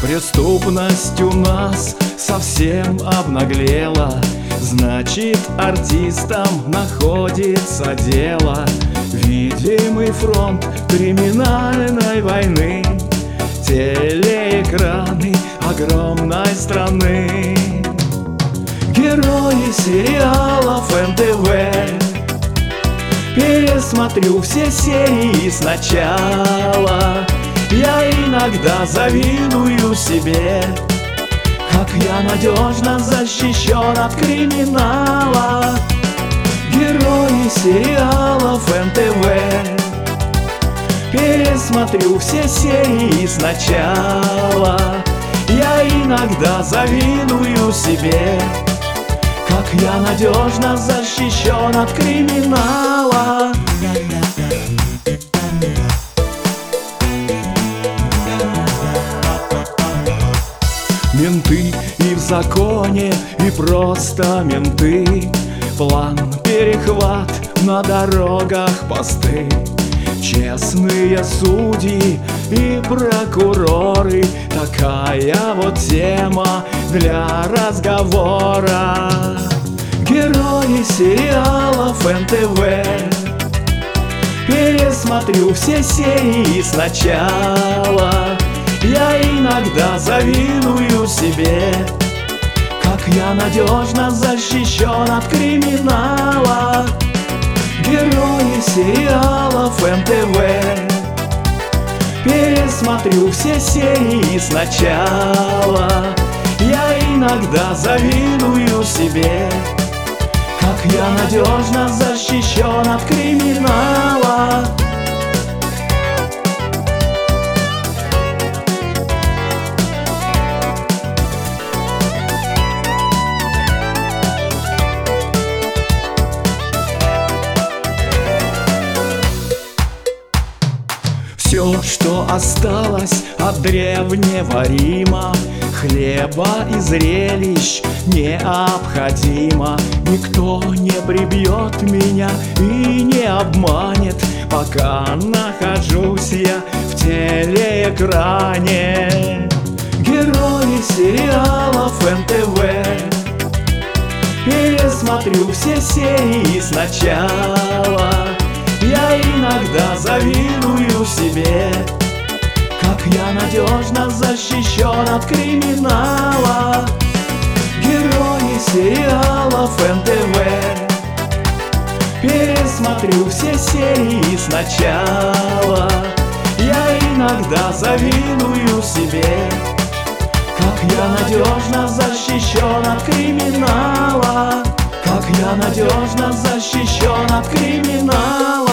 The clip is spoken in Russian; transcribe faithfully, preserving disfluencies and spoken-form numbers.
Преступность у нас совсем обнаглела, значит, артистам находится дело. Видимый фронт криминальной войны, телеэкраны огромной страны. Герои сериалов эн тэ вэ, пересмотрю все серии сначала. Я иногда завидую себе, как я надежно защищен от криминала. Герои сериалов эн тэ вэ, пересмотрю все серии сначала. Я иногда завидую себе, как я надежно защищен от криминала. Менты и в законе, и просто менты. План перехват, на дорогах посты. Честные судьи и прокуроры, такая вот тема для разговора. Герои сериалов эн тэ вэ, пересмотрю все серии сначала. Я иногда завидую себе, как я надежно защищен от криминала. Герои сериалов эн тэ вэ, пересмотрю все серии сначала. Я иногда завидую себе, как я надежно защищен от криминала. Все, что осталось от древнего Рима, хлеба и зрелищ необходимо. Никто не прибьет меня и не обманет, пока нахожусь я в телеэкране. Герои сериалов эн тэ вэ, пересмотрю все серии сначала. Я иногда завидую себе, как я надежно защищен от криминала. Герои сериалов эн тэ вэ, пересмотрю все серии сначала. Я иногда завидую себе, как я надежно защищен от криминала. Как я надежно защищен от криминала.